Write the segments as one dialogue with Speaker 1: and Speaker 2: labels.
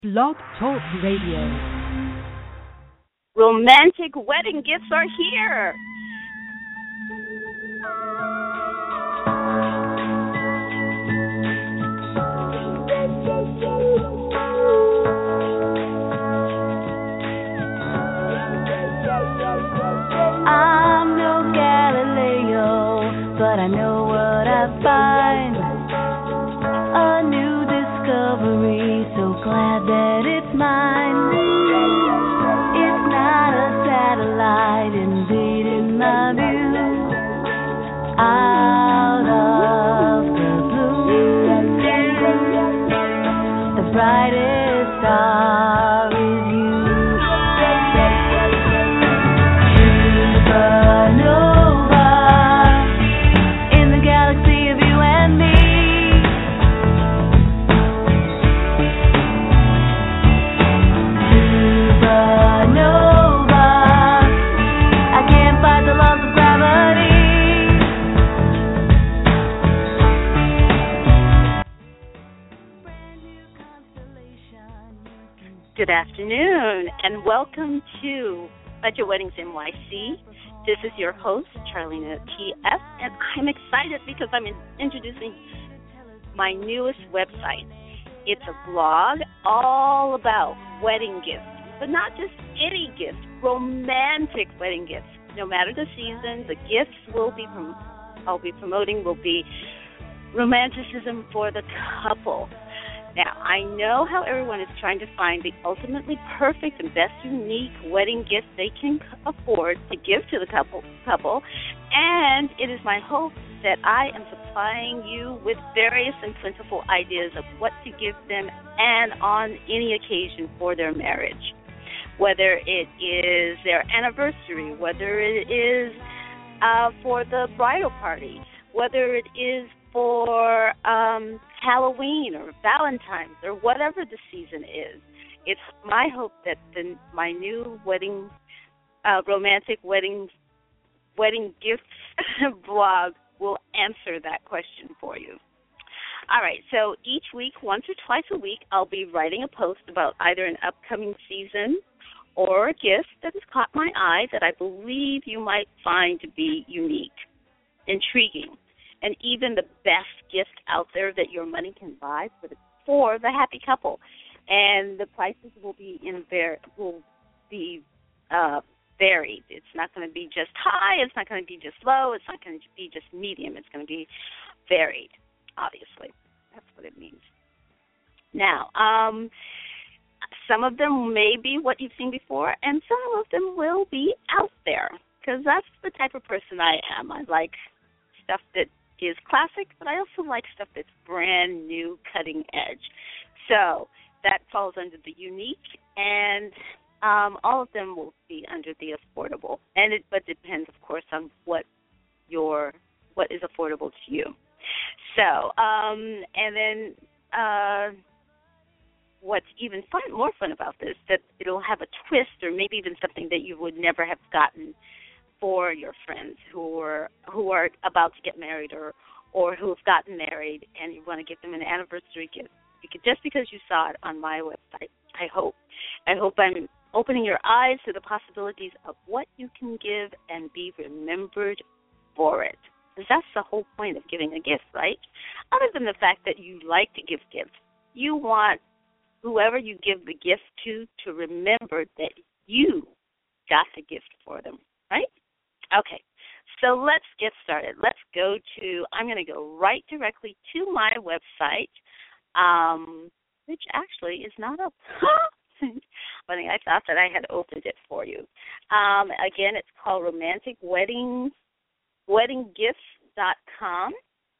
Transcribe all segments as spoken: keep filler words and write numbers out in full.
Speaker 1: Blog Talk Radio.
Speaker 2: Romantic wedding gifts are here.
Speaker 3: I'm no Galileo, but I know what I find. A new discovery, so glad that it's mine. It's not a satellite invading my view. Out of the blue, the brightest star is you. Supernova in the galaxy of you and me. Supernova, I can't fight the laws of gravity. Brand new constellation.
Speaker 2: Good afternoon, and welcome to Budget Weddings N Y C. This is your host, Charlena T F, and I'm excited because I'm in- introducing my newest website. It's a blog all about wedding gifts, but not just any gifts, romantic wedding gifts. No matter the season, the gifts will be prom- I'll be promoting will be romanticism for the couple. Now, I know how everyone is trying to find the ultimately perfect and best unique wedding gift they can afford to give to the couple, couple, and it is my hope that I am supplying you with various and plentiful ideas of what to give them and on any occasion for their marriage. Whether it is their anniversary, whether it is uh, for the bridal party, whether it is for um, Halloween or Valentine's or whatever the season is. It's my hope that the, my new wedding, uh, romantic wedding, wedding gifts blog will answer that question for you. All right, so each week, once or twice a week, I'll be writing a post about either an upcoming season or a gift that has caught my eye that I believe you might find to be unique, intriguing, and even the best gift out there that your money can buy for the for the happy couple. And the prices will be in var- will be uh, varied. It's not going to be just high. It's not going to be just low. It's not going to be just medium. It's going to be varied. Obviously, that's what it means. Now, um, some of them may be what you've seen before, and some of them will be out there, because that's the type of person I am. I like stuff that is classic, but I also like stuff that's brand new, cutting edge. So that falls under the unique, and um, all of them will be under the affordable. And it, but depends, of course, on what your what is affordable to you. So, um, and then uh, what's even fun, more fun about this, that it'll have a twist, or maybe even something that you would never have gotten for your friends who are who are about to get married, or or who have gotten married, and you want to give them an anniversary gift. You could, just because you saw it on my website, I hope. I hope I'm opening your eyes to the possibilities of what you can give and be remembered for it. Because that's the whole point of giving a gift, right? Other than the fact that you like to give gifts, you want whoever you give the gift to to remember that you got the gift for them, right? Okay, so let's get started. Let's go to, I'm going to go right directly to my website, um, which actually is not up. Funny, I thought that I had opened it for you. Um, again, it's called romantic wedding wedding gifts dot com,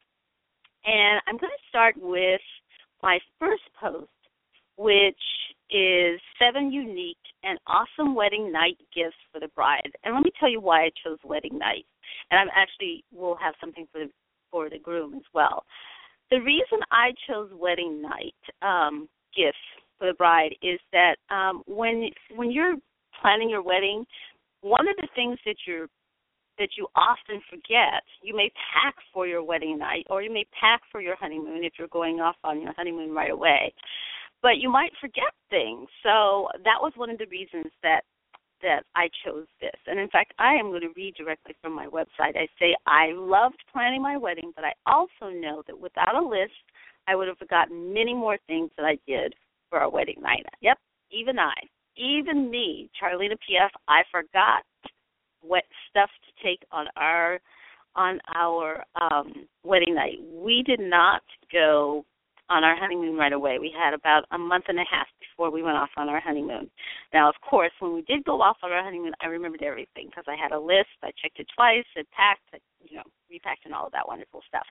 Speaker 2: and I'm going to start with my first post, which is seven unique and awesome wedding night gifts for the bride. And let me tell you why I chose wedding night. And I'm actually will have something for the, for the groom as well. The reason I chose wedding night um, gifts for the bride is that um, when when you're planning your wedding, one of the things that you're that you often forget. You may pack for your wedding night, or you may pack for your honeymoon if you're going off on your honeymoon right away. but you might forget things. So that was one of the reasons that that I chose this. And in fact, I am going to read directly from my website. I say, I loved planning my wedding, but I also know that without a list, I would have forgotten many more things that I did for our wedding night. Yep, even I, even me, Charlena P F, I forgot what stuff to take on our on our um, wedding night. We did not go on our honeymoon right away. We had about a month and a half before we went off on our honeymoon. Now, of course, when we did go off on our honeymoon, I remembered everything because I had a list. I checked it twice. It packed, I, you know, repacked and all of that wonderful stuff.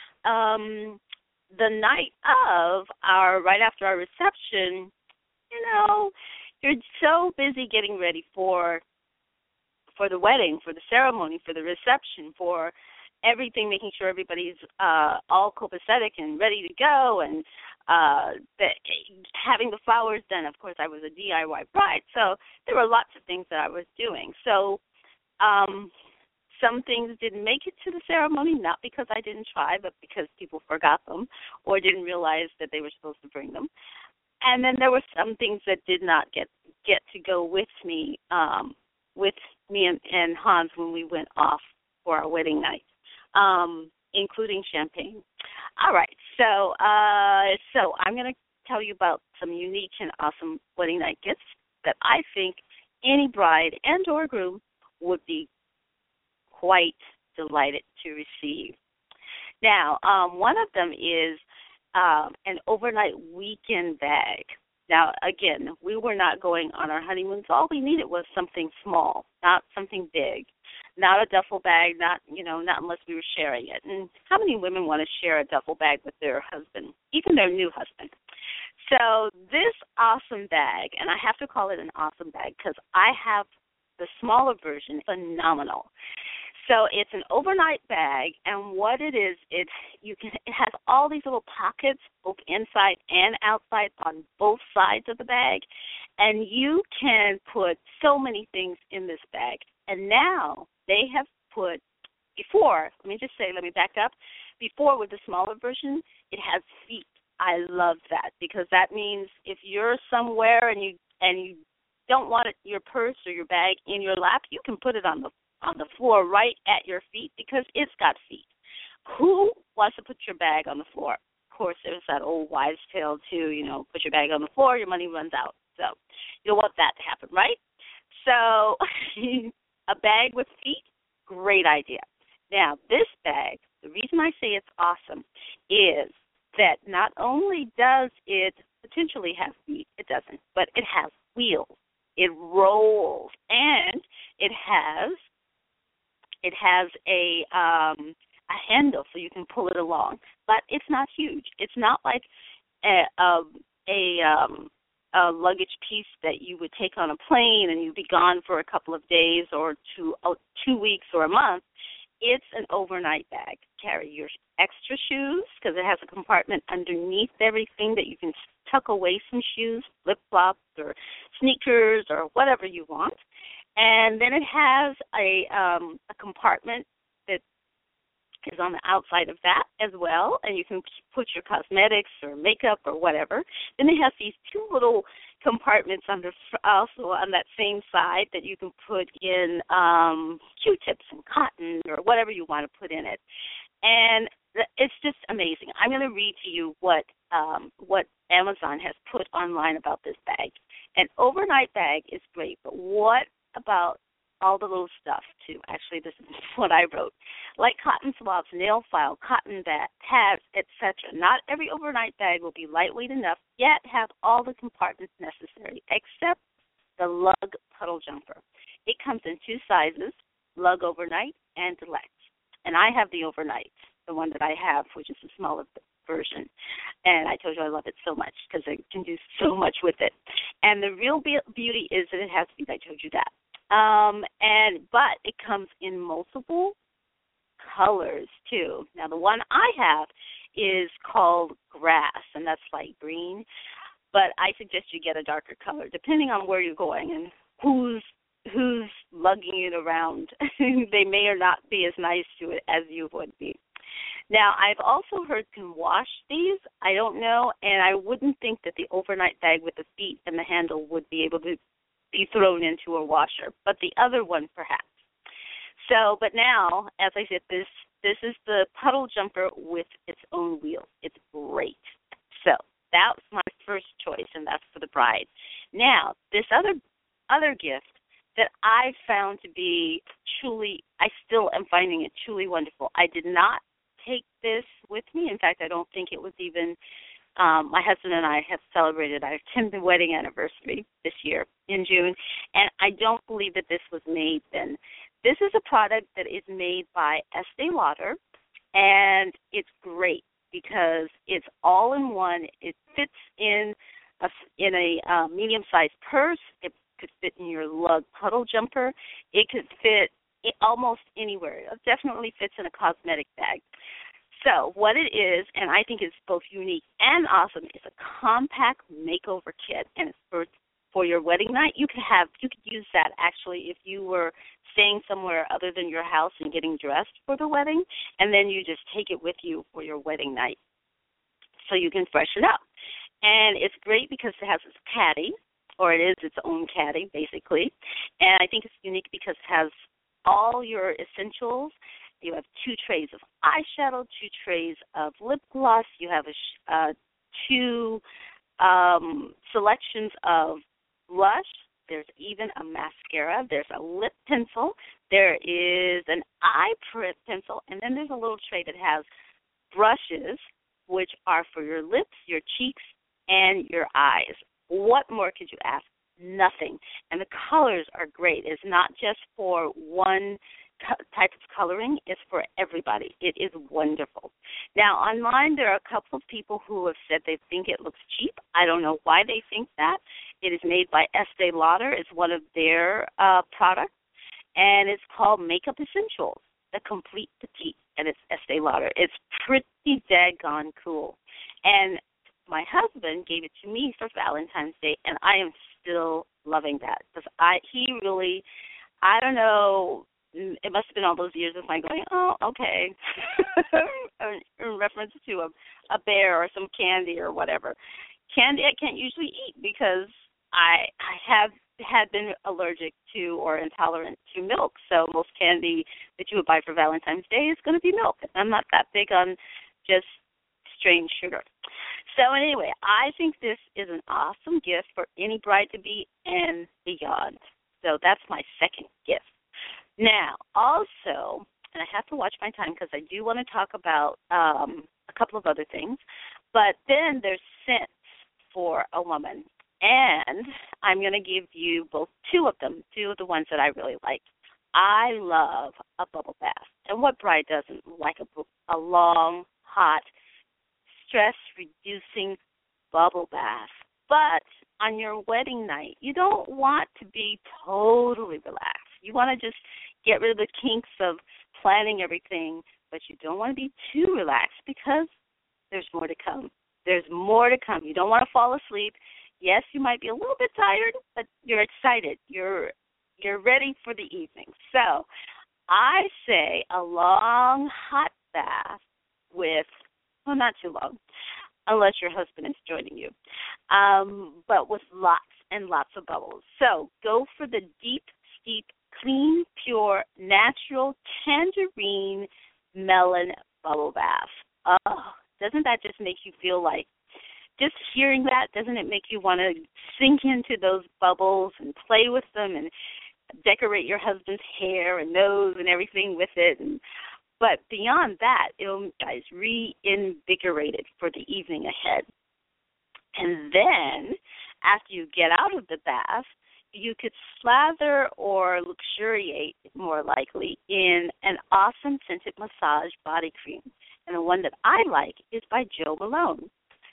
Speaker 2: Um, the night of our, right after our reception, you know, you're so busy getting ready for for the wedding, for the ceremony, for the reception, for everything, making sure everybody's uh, all copacetic and ready to go, and uh, the, having the flowers done. Of course, I was a D I Y bride, so there were lots of things that I was doing. So um, some things didn't make it to the ceremony, not because I didn't try, but because people forgot them or didn't realize that they were supposed to bring them. And then there were some things that did not get get to go with me, um, with me and, and Hans when we went off for our wedding night. Um, including champagne. All right, so uh, so I'm going to tell you about some unique and awesome wedding night gifts that I think any bride and or groom would be quite delighted to receive. Now, um, one of them is um, an overnight weekend bag. Now, again, we were not going on our honeymoon, so all we needed was something small, not something big. Not a duffel bag, not, you know, not unless we were sharing it. And how many women want to share a duffel bag with their husband, even their new husband? So this awesome bag, and I have to call it an awesome bag because I have the smaller version, phenomenal. So it's an overnight bag, and what it is, it you can it has all these little pockets, both inside and outside, on both sides of the bag, and you can put so many things in this bag. And now they have put, before, let me just say, let me back up. Before, with the smaller version, it has feet. I love that because that means if you're somewhere and you and you don't want it, your purse or your bag in your lap, you can put it on the on the floor right at your feet because it's got feet. Who wants to put your bag on the floor? Of course, there's that old wives' tale too. You know, put your bag on the floor, your money runs out. So you don't want that to happen, right? So. A bag with feet, great idea. Now, this bag, the reason I say it's awesome is that not only does it potentially have feet, it doesn't, but it has wheels. It rolls, and it has it has a um, a handle so you can pull it along. But it's not huge. It's not like a a, a um, a luggage piece that you would take on a plane and you'd be gone for a couple of days or two, oh, two weeks or a month. It's an overnight bag. Carry your extra shoes because it has a compartment underneath everything that you can tuck away some shoes, flip-flops or sneakers or whatever you want. And then it has a um, a compartment that is on the outside of that as well, and you can put your cosmetics or makeup or whatever. Then they have these two little compartments under, also on that same side that you can put in um, Q-tips and cotton or whatever you want to put in it. And it's just amazing. I'm going to read to you what um, what Amazon has put online about this bag. An overnight bag is great, but what about all the little stuff, too? Actually, this is what I wrote. Like cotton swabs, nail file, cotton bat, tabs, et cetera. Not every overnight bag will be lightweight enough, yet have all the compartments necessary, except the lug puddle jumper. It comes in two sizes, lug overnight and deluxe. And I have the overnight, the one that I have, which is the smaller version. And I told you I love it so much because I can do so much with it. And the real be- beauty is that it has feet. I told you that. Um, and but it comes in multiple colors too. Now the one I have is called grass, and that's light green. But I suggest you get a darker color, depending on where you're going and who's who's lugging it around. They may or not be as nice to it as you would be. Now, I've also heard can wash these. I don't know, and I wouldn't think that the overnight bag with the feet and the handle would be able to be thrown into a washer, but the other one perhaps. So, but now, as I said, this this is the puddle jumper with its own wheel. It's great. So that's my first choice, and that's for the bride. Now, this other other gift that I found to be truly, I still am finding it truly wonderful. I did not take this with me. In fact, I don't think it was even, um, my husband and I have celebrated our tenth wedding anniversary this year in June, and I don't believe that this was made then. This is a product that is made by Estee Lauder, and it's great because it's all in one. It fits in a, in a uh, medium-sized purse. It could fit in your lug puddle jumper. It could fit it almost anywhere. It definitely fits in a cosmetic bag. So what it is, and I think it's both unique and awesome, is a compact makeover kit, and it's for for your wedding night. You could have you could use that actually if you were staying somewhere other than your house and getting dressed for the wedding, and then you just take it with you for your wedding night, so you can freshen up. And it's great because it has this caddy, or it is its own caddy, basically. And I think it's unique because it has all your essentials. You have two trays of eyeshadow, two trays of lip gloss. You have a sh- uh, two um, selections of blush. There's even a mascara. There's a lip pencil. There is an eye pencil. And then there's a little tray that has brushes, which are for your lips, your cheeks, and your eyes. What more could you ask? Nothing. And the colors are great. It's not just for one co- type of coloring. It's for everybody. It is wonderful. Now, online, there are a couple of people who have said they think it looks cheap. I don't know why they think that. It is made by Estee Lauder. It's one of their uh, products, and it's called Makeup Essentials, the Complete Petite, and it's Estee Lauder. It's pretty daggone cool. And my husband gave it to me for Valentine's Day, and I am still loving that because I he really, I don't know, it must have been all those years of my going, oh, okay, in reference to a, a bear or some candy or whatever. Candy I can't usually eat because I I have had been allergic to or intolerant to milk, so most candy that you would buy for Valentine's Day is going to be milk. I'm not that big on just strange sugar. So anyway, I think this is an awesome gift for any bride-to-be and beyond. So that's my second gift. Now, also, and I have to watch my time because I do want to talk about um, a couple of other things, but then there's scents for a woman. And I'm going to give you both two of them, two of the ones that I really like. I love a bubble bath. And what bride doesn't like a, a long, hot, stress-reducing bubble bath? But on your wedding night, you don't want to be totally relaxed. You want to just get rid of the kinks of planning everything, but you don't want to be too relaxed because there's more to come. There's more to come. You don't want to fall asleep. Yes, you might be a little bit tired, but you're excited. You're you're ready for the evening. So I say a long hot bath with, well, not too long, unless your husband is joining you, um, but with lots and lots of bubbles. So go for the deep, steep, clean, pure, natural tangerine melon bubble bath. Oh, doesn't that just make you feel like, just hearing that, doesn't it make you want to sink into those bubbles and play with them and decorate your husband's hair and nose and everything with it? And, but beyond that, it'll make you guys reinvigorated for the evening ahead. And then, after you get out of the bath, you could slather or luxuriate, more likely, in an awesome scented massage body cream. And the one that I like is by Jo Malone.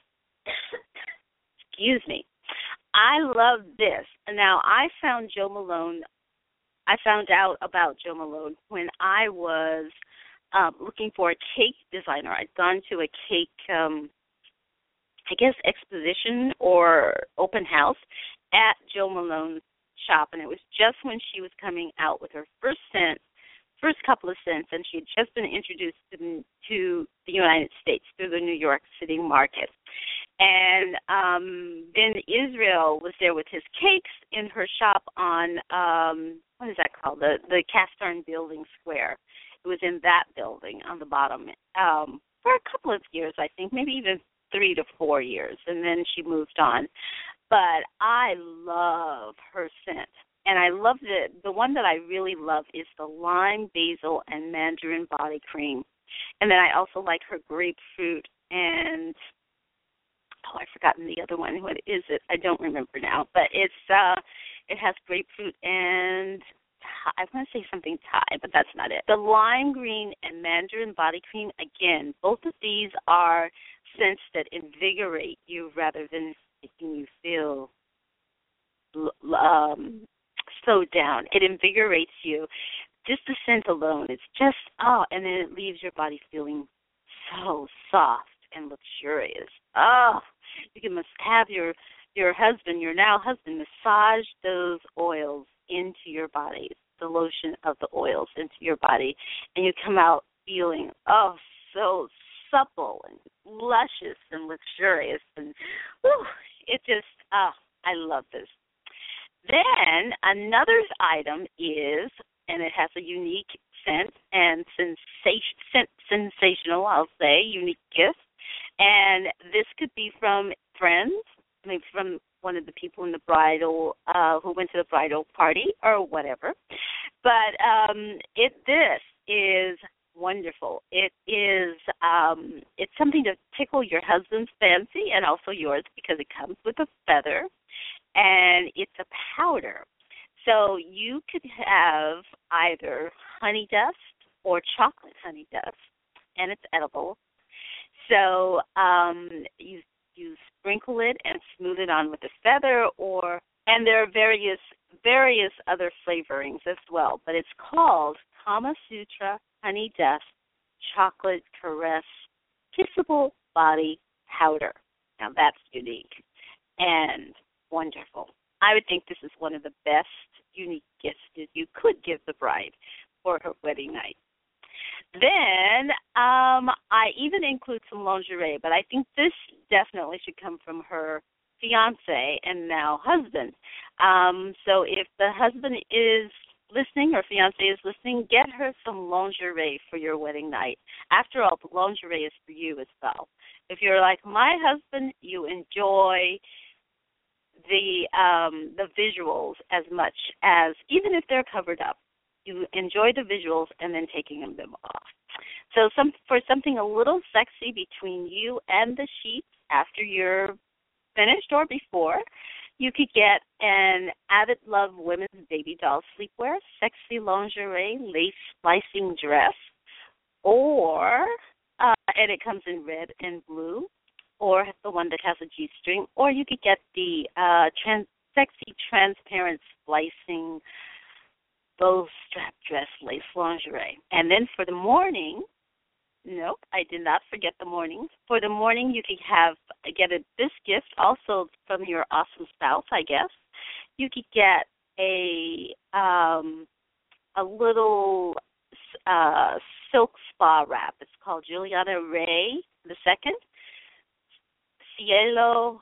Speaker 2: Excuse me. I love this. Now, I found Jo Malone, I found out about Jo Malone when I was um, looking for a cake designer. I'd gone to a cake, um, I guess, exposition or open house at Jo Malone's shop, and it was just when she was coming out with her first scent first couple of cents, and she had just been introduced to, to the United States through the New York City market. And um, then Israel was there with his cakes in her shop on, um, what is that called, the, the cast iron building square. It was in that building on the bottom um, for a couple of years, I think, maybe even three to four years, and then she moved on. But I love her scent. And I love the, the one that I really love is the lime, basil, and mandarin body cream. And then I also like her grapefruit and, oh, I've forgotten the other one. What is it? I don't remember now. But it's uh, it has grapefruit and, I want to say something Thai, but that's not it. The lime green and mandarin body cream, again, both of these are scents that invigorate you rather than making you feel um, slowed down. It invigorates you. Just the scent alone, it's just, oh, and then it leaves your body feeling so soft and luxurious. Oh, you can must have your, your husband, your now husband, massage those oils into your body, the lotion of the oils into your body, and you come out feeling, oh, so supple and luscious and luxurious. And whew, it just, oh, I love this. Then another item is, and it has a unique scent and sensation, sensational, I'll say, unique gift. And this could be from friends, maybe from one of the people in the bridal, uh, who went to the bridal party or whatever. But um, it this is wonderful. It is um, it's something to tickle your husband's fancy and also yours because it comes with a feather, and it's a powder. So you could have either honey dust or chocolate honey dust, and it's edible. So um, you you sprinkle it and smooth it on with a feather, or and there are various various other flavorings as well. But it's called Kama Sutra Honey Dust Chocolate Caress Kissable Body Powder. Now that's unique and wonderful. I would think this is one of the best unique gifts that you could give the bride for her wedding night. Then um, I even include some lingerie, but I think this definitely should come from her fiancé and now husband. Um, so if the husband is listening or fiancé is listening, get her some lingerie for your wedding night. After all, the lingerie is for you as well. If you're like my husband, you enjoy the um, the visuals as much as, even if they're covered up, you enjoy the visuals and then taking them off. So some for something a little sexy between you and the sheets after you're finished or before, you could get an Avid Love Women's Baby Doll Sleepwear, Sexy Lingerie Lace Splicing Dress, or, uh, and it comes in red and blue, or the one that has a G-string, or you could get the uh, trans- Sexy Transparent Splicing Bow Strap Dress Lace Lingerie. And then for the morning, nope, I did not forget the morning. For the morning, you could have get a, this gift also from your awesome spouse, I guess. You could get a um, a little uh, silk spa wrap. It's called Juliana Ray the Second Cielo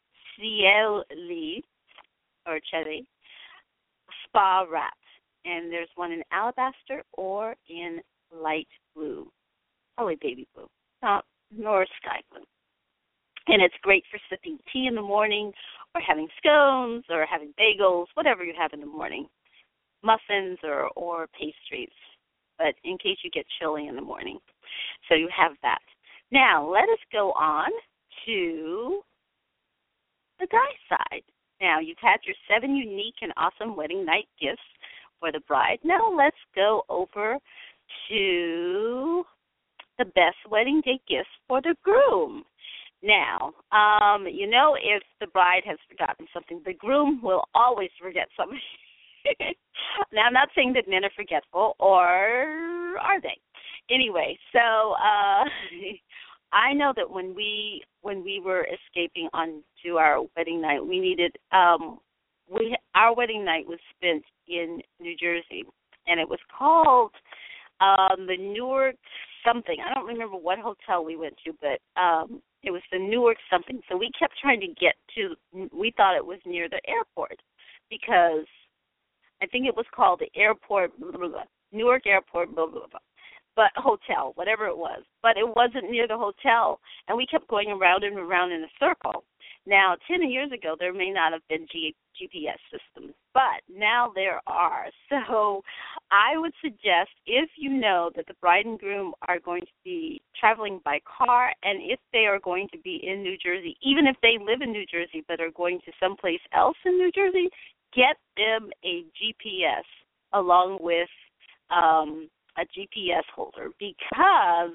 Speaker 2: Cieli or Cherry Spa Wrap. And there's one in alabaster or in light blue. Probably baby blue, not nor sky blue. And it's great for sipping tea in the morning or having scones or having bagels, whatever you have in the morning, muffins or, or pastries, but in case you get chilly in the morning. So you have that. Now, let us go on to the guy side. Now, you've had your seven unique and awesome wedding night gifts for the bride. Now, let's go over to the best wedding day gifts for the groom. Now, um, you know, if the bride has forgotten something, the groom will always forget something. Now, I'm not saying that men are forgetful, or are they? Anyway, so uh, I know that when we when we were escaping on to our wedding night, we needed um, we our wedding night was spent in New Jersey, and it was called um, the Newark something. I don't remember what hotel we went to, but um, it was the Newark something. So we kept trying to get to, we thought it was near the airport because I think it was called the airport, blah, blah, blah, Newark Airport, blah, blah, blah. But hotel, whatever it was. But it wasn't near the hotel, and we kept going around and around in a circle. Now, ten years ago, there may not have been G- GPS systems, but now there are. So I would suggest if you know that the bride and groom are going to be traveling by car, and if they are going to be in New Jersey, even if they live in New Jersey but are going to someplace else in New Jersey, get them a G P S along with um, a G P S holder because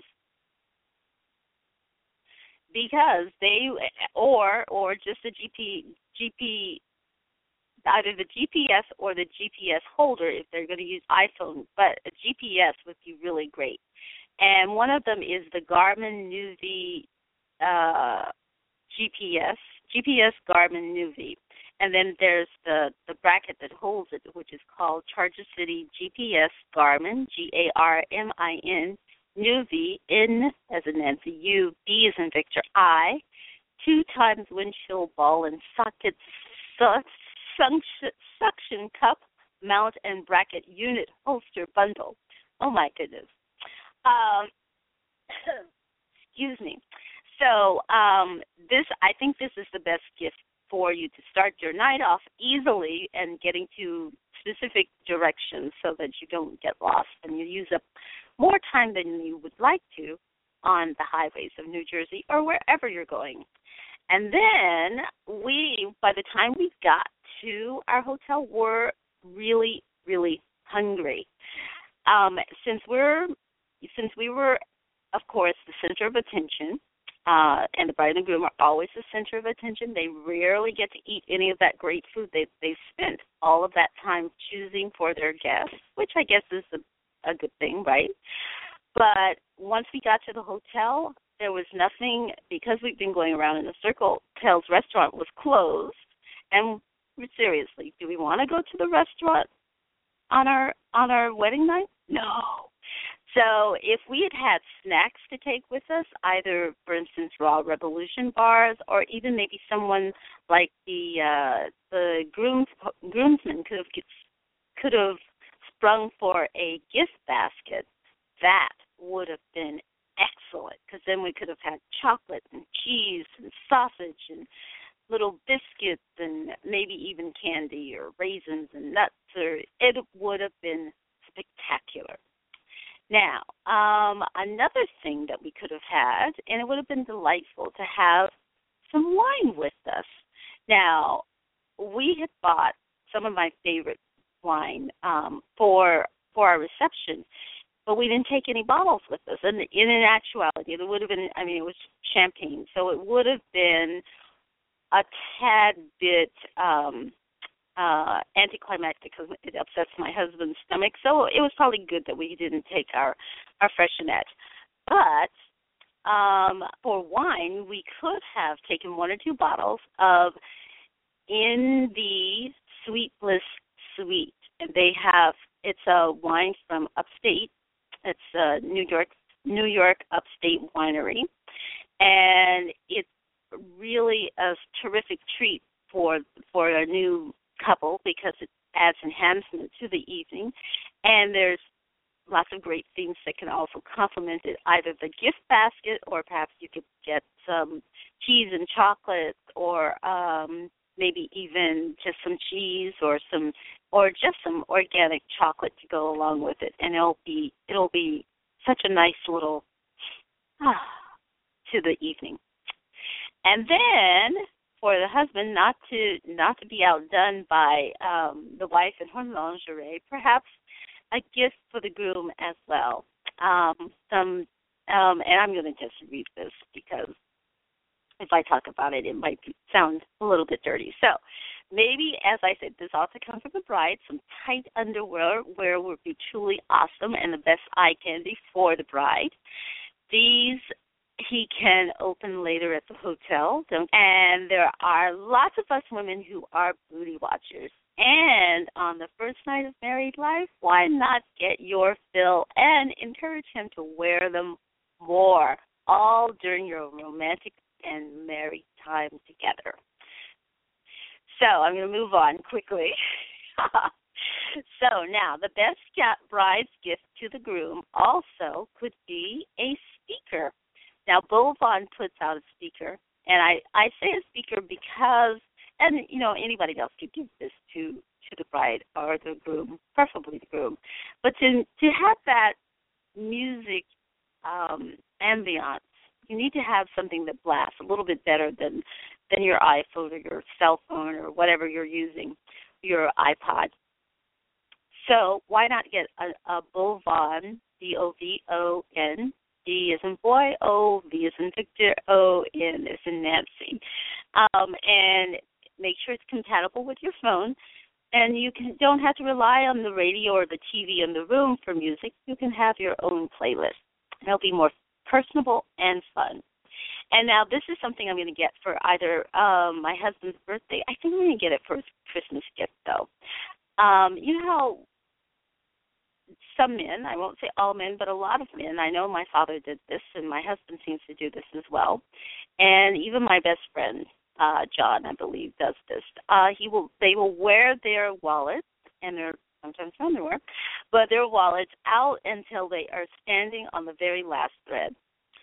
Speaker 2: because they or or just a G P G P either the G P S or the G P S holder if they're going to use iPhone, but a G P S would be really great. And one of them is the Garmin Nuvi uh, G P S G P S Garmin Nuvi. And then there's the, the bracket that holds it, which is called Charger City G P S Garmin, G A R M I N, Nuvi, N as in Nancy, U, B as in Victor, I, two times windshield ball and socket suction, suction cup, mount and bracket unit holster bundle. Oh, my goodness. Um, excuse me. So um, this, I think this is the best gift for you to start your night off easily and getting to specific directions so that you don't get lost and you use up more time than you would like to on the highways of New Jersey or wherever you're going. And then we, by the time we got to our hotel, were really, really hungry. Um, since we're, since we were, of course, the center of attention, Uh, and the bride and groom are always the center of attention. They rarely get to eat any of that great food. They they spent all of that time choosing for their guests, which I guess is a, a good thing, right? But once we got to the hotel, there was nothing, because we've been going around in a circle, Hotel's restaurant was closed. And seriously, do we want to go to the restaurant on our on our wedding night? No. So if we had had snacks to take with us, either, for instance, Raw Revolution bars, or even maybe someone like the uh, the grooms, groomsmen could have could have sprung for a gift basket, that would have been excellent, because then we could have had chocolate and cheese and sausage and little biscuits and maybe even candy or raisins and nuts, or it would have been spectacular. Now, um, another thing that we could have had, and it would have been delightful to have some wine with us. Now, we had bought some of my favorite wine um, for for our reception, but we didn't take any bottles with us. And in an actuality, it would have been, I mean, it was champagne, so it would have been a tad bit um, uh, anticlimactic because it upsets my husband's stomach. So it was probably good that we didn't take our, our freshenette. But um, for wine, we could have taken one or two bottles of In the Sweet Bliss Sweet. And they have, it's a wine from upstate. It's a New York, New York Upstate winery. And it's really a terrific treat for for a new couple because it adds enhancement to the evening. And there's lots of great things that can also complement it, either the gift basket or perhaps you could get some cheese and chocolate or um, maybe even just some cheese or some or just some organic chocolate to go along with it. And it'll be it'll be such a nice little ah, to the evening. And then for the husband not to not to be outdone by um, the wife in her lingerie, perhaps a gift for the groom as well. Um, some, um, and I'm going to just read this because if I talk about it, it might be, sound a little bit dirty. So maybe, as I said, this also comes from the bride, some tight underwear where would be truly awesome and the best eye candy for the bride. These He can open later at the hotel. Don't, and there are lots of us women who are booty watchers. And on the first night of married life, why not get your fill and encourage him to wear them more, all during your romantic and married time together. So I'm going to move on quickly. So now, the best bride's gift to the groom also could be a speaker. Now, Bovon puts out a speaker, and I, I say a speaker because, and, you know, anybody else could give this to, to the bride or the groom, preferably the groom. But to, to have that music um, ambiance, you need to have something that blasts a little bit better than, than your iPhone or your cell phone or whatever you're using, your iPod. So why not get a, a Bovon, B O V O N, D as in boy, O, V as in Victor, O, N as in Nancy. Um, and make sure it's compatible with your phone. And you can, don't have to rely on the radio or the T V in the room for music. You can have your own playlist. It'll be more personable and fun. And now this is something I'm going to get for either um, my husband's birthday. I think I'm going to get it for his Christmas gift, though. Um, you know how some men, I won't say all men, but a lot of men, I know my father did this, and my husband seems to do this as well, and even my best friend, uh, John, I believe, does this. Uh, he will, they will wear their wallets and their sometimes underwear, but their wallets out until they are standing on the very last thread.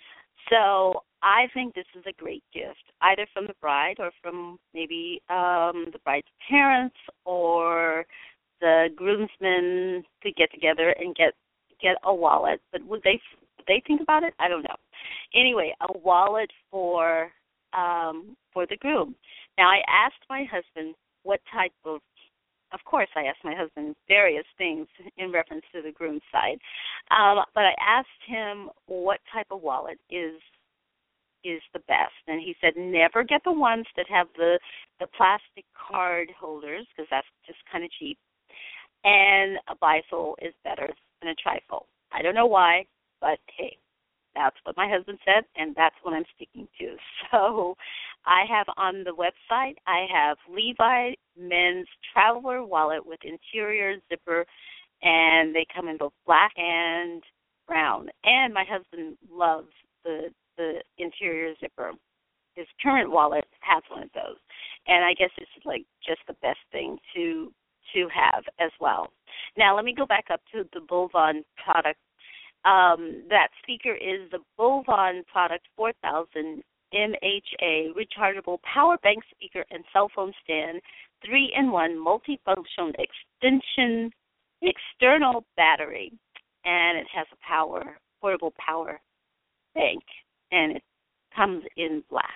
Speaker 2: So I think this is a great gift, either from the bride or from maybe um, the bride's parents or the groomsmen to get together and get get a wallet. But would they would they think about it? I don't know. Anyway, a wallet for um, for the groom. Now, I asked my husband what type of, of course, I asked my husband various things in reference to the groom's side, um, but I asked him what type of wallet is is the best, and he said never get the ones that have the the plastic card holders because that's just kind of cheap. And a bifold is better than a trifold. I don't know why, but hey, that's what my husband said, and that's what I'm sticking to. So I have on the website, I have Levi Men's Traveler Wallet with interior zipper, and they come in both black and brown. And my husband loves the the interior zipper. His current wallet has one of those, and I guess it's like just the best thing to to have as well. Now, let me go back up to the Bovon product. Um, that speaker is the Bovon product four thousand M H A rechargeable power bank speaker and cell phone stand, three in one multifunction extension external battery, and it has a power portable power bank, and it comes in black.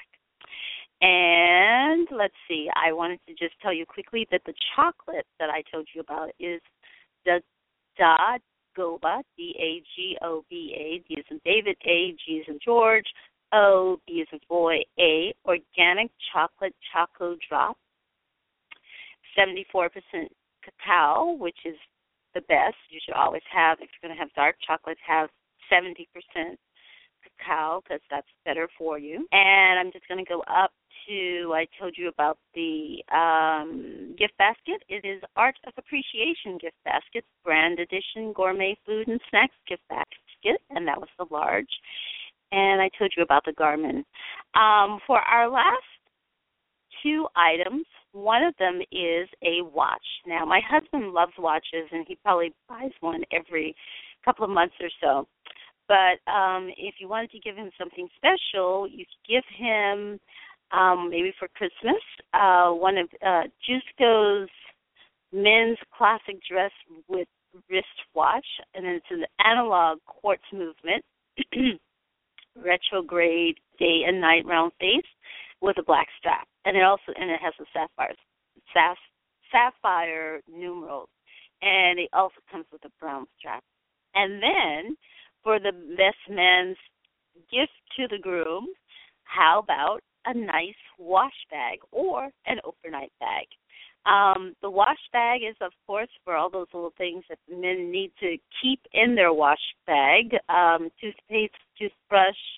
Speaker 2: And let's see, I wanted to just tell you quickly that the chocolate that I told you about is the Dagoba, D A G O B A, D as in David, A, G as in George, O, B as in boy, A, organic chocolate Choco Drop, seventy-four percent cacao, which is the best. You should always have, if you're going to have dark chocolate, have seventy percent cacao because that's better for you. And I'm just going to go up to, I told you about the um, gift basket. It is Art of Appreciation gift basket, brand edition gourmet food and snacks gift basket, and that was the large. And I told you about the Garmin. Um, for our last two items, one of them is a watch. Now, my husband loves watches, and he probably buys one every couple of months or so. But um, if you wanted to give him something special, you could give him, um, maybe for Christmas, uh, one of uh, Jusco's men's classic dress with wristwatch, and then it's an analog quartz movement, retrograde day and night round face with a black strap, and it also and it has a sapphire sapphire numerals, and it also comes with a brown strap. And then for the best man's gift to the groom, how about a nice wash bag or an overnight bag? Um, the wash bag is, of course, for all those little things that the men need to keep in their wash bag, um, toothpaste, toothbrush,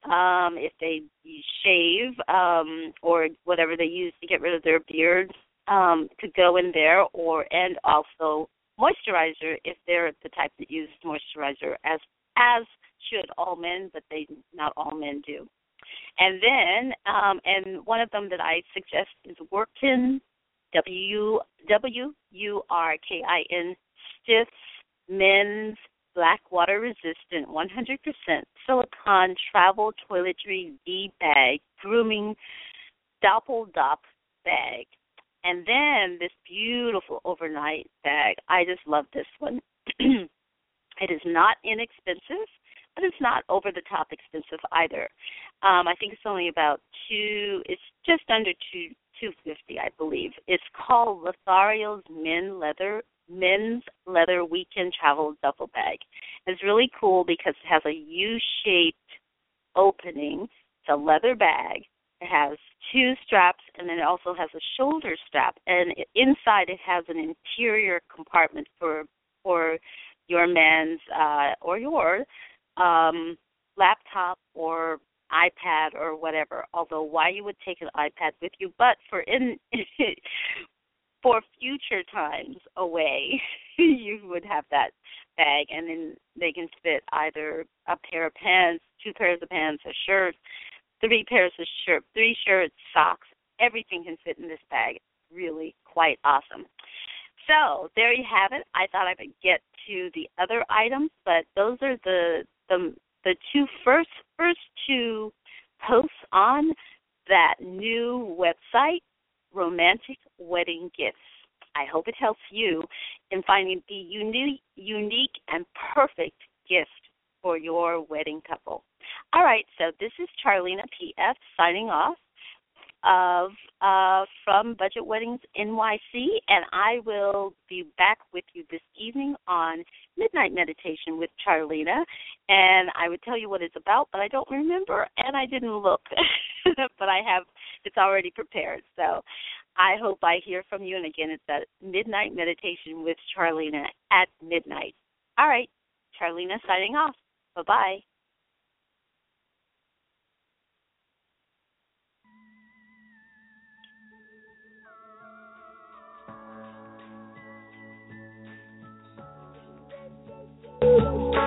Speaker 2: um, if they shave um, or whatever they use to get rid of their beard, um, could go in there, or and also moisturizer if they're the type that use moisturizer, as as should all men, but they not all men do. And then, um, and one of them that I suggest is Workin, W W U R K I N, Stiff Men's Black Water Resistant one hundred percent Silicone Travel Toiletry V Bag Grooming Doppel-Dop Bag. And then this beautiful overnight bag. I just love this one. It is not inexpensive, but it's not over-the-top expensive either. Um, I think it's only about two, it's just under two, two fifty, I believe. It's called Lothario's Men Leather, Men's Leather Weekend Travel Duffel Bag. It's really cool because it has a U-shaped opening. It's a leather bag. It has two straps, and then it also has a shoulder strap. And inside it has an interior compartment for for your man's uh, or your um, laptop or iPad or whatever. Although why you would take an iPad with you, but for in for future times away, you would have that bag, and then they can fit either a pair of pants, two pairs of pants, a shirt, three pairs of shirts, three shirts, socks. Everything can fit in this bag. Really quite awesome. So there you have it. I thought I would get to the other items, but those are the the, the two first first two posts on that new website, Romantic Wedding Gifts. I hope it helps you in finding the unique, unique and perfect gift for your wedding couple. All right, so this is Charlena P F signing off of uh, from Budget Weddings N Y C, and I will be back with you this evening on Midnight Meditation with Charlena, and I would tell you what it's about, but I don't remember, and I didn't look, but I have, it's already prepared, so I hope I hear from you, and again, it's at Midnight Meditation with Charlena at midnight. All right, Charlena signing off. Bye-bye.
Speaker 3: Thank you.